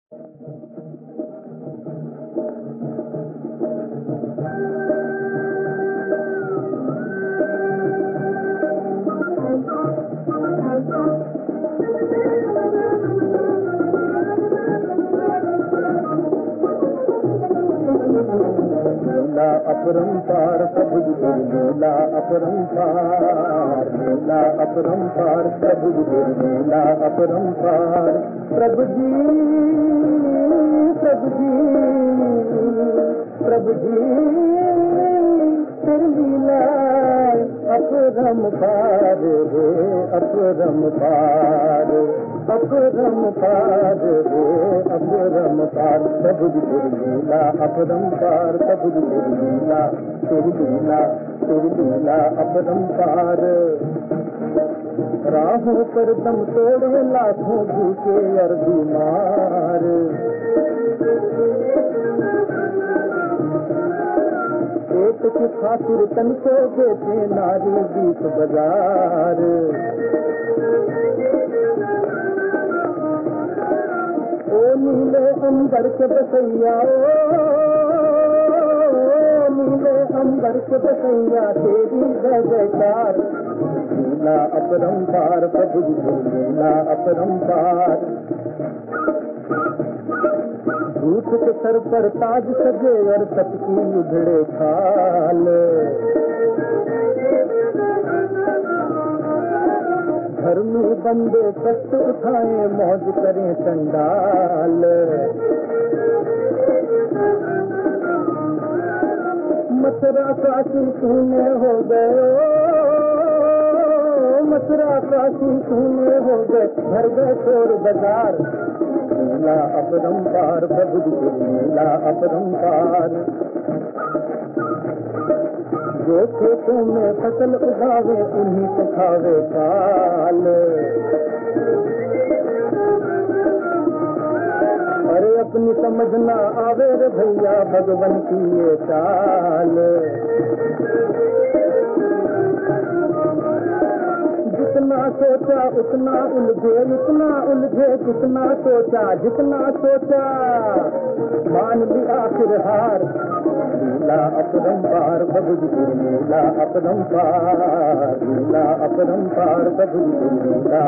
लीला अपरंपार प्रभु लीला अपरंपार, लीला अपरंपार प्रभु लीला अपरंपार। प्रभु जी प्रभु जी प्रभु जी तेरी लीला अपरंपार रे, अपरंपार अपरंपार रे, अपरंपार। प्रभु जी तेरी लीला अपरंपार, प्रभु जी तेरी लीला, तेरी लीला, तेरी लीला अपरंपार। राहों पर दम तोड़े लाखों भूखे और बीमार, पेट की खातिर तन को देते नारी बीच बाजार। ओ नीले अंबर के बसैया, ओ नीले अंबर के बसैया तेरी जयकार। लीला अपरंपार प्रभु लीला अपरंपार। झूठ के सर पर ताज सजे और सच की उधड़े खाल। धर्मी बंदे कष्ट उठाए मौज करें चंडाल। मथुरा काशी तूने हो गए, मथुरा काशी तूने हो गए, घर गए चोर बाजार। लीला अपरंपार प्रभु लीला अपरंपार। जो खेतों में फसल उगावे उन्हीं को खावे काल। अरे अपनी समझ ना आवे रे भैया भगवन की ये चाल। जितना सोचा उतना उलझे, इतना उलझे जितना सोचा, जितना सोचा मान लिया फिर हार। लीला अपरंपार प्रभु लीला अपरंपार, लीला अपरंपार प्रभु लीला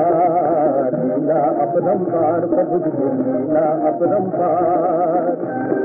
अपरंपार, लीला अपरंपार प्रभु लीला अपरंपार।